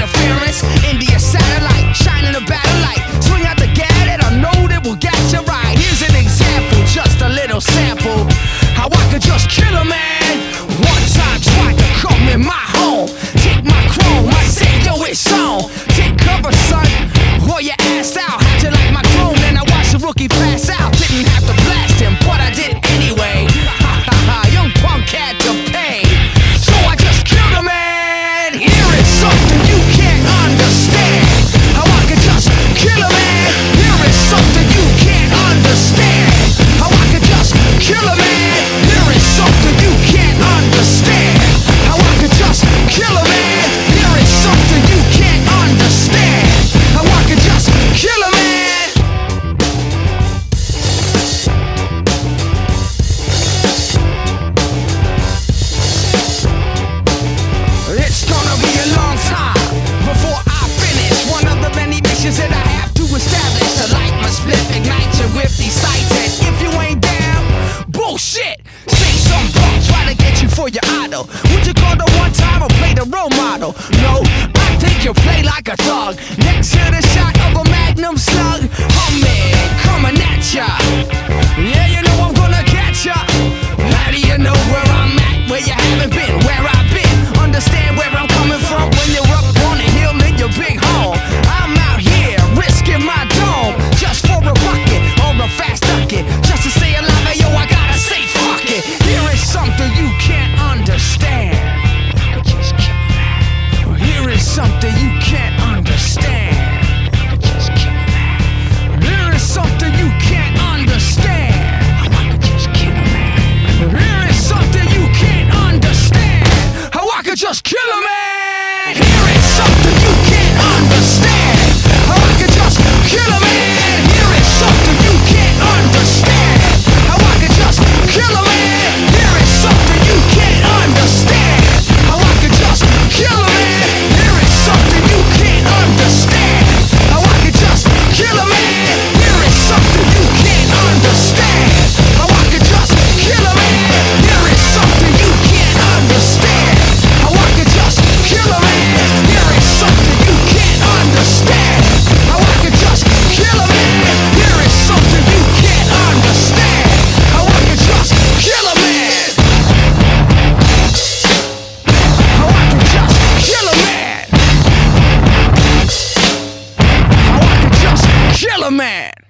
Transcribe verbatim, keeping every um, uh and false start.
interference. India satellite, shining a battle light. Swing out the gat and a note that will get you right. Here's an example, just a little sample. How I could just kill a man. One time tried to come in my home. Take my chrome, I said, yo, it's on. Take cover, son, or your ass out. How'd you like my chrome? Then I watched the rookie pass out. Didn't have to blast him, but I did anyway. Ha ha ha, young punk had to pay. So I just killed a man. Here is something you can't understand. How I could just kill a man. Here is something you can't understand. How I could just kill a man. Here is something you can't understand. How I could just kill a man. Here is something you can't understand. How I could just kill a man. It's gonna be a long time before I finish one of the many missions that I have to establish. To light my split, ignite you with these sights. And if you ain't down, bullshit. Say some punk try to get you for your idol. Would you call the one time or play the role model? No, I think you play like a thug. Next to the shot of a magnum slug. Humming, coming at ya. Yeah, you know I'm gonna catch ya. How do you know where I'm at? Where you haven't been, where I've been. Understand where I'm coming from when you're up on a hill in your big home. I'm out here risking my dome just for a bucket or a fast ducket. Just to stay alive, hey, yo, I gotta say fuck it. Here is something you can't understand. I could just kill a man. Here is something you can't understand. I could just kill a man. Here is something you can't understand. I could just kill a man. Here is something you can't understand. How I could just kill a man. Here is something you can't understand. How I could just kill a man. Here is something you can't understand. How I could just kill a man. Here is something you can't understand. How I could just kill a man. Here is something you can't understand. How I could just kill a man. Here is something you can't understand. How I could just kill a man. Here is something you can't understand. How I could just kill a man. Here is something you can't understand. How I could just kill a man. Here is something you can't understand. How I could just kill a man. How I could just kill a man. How I could just kill a man.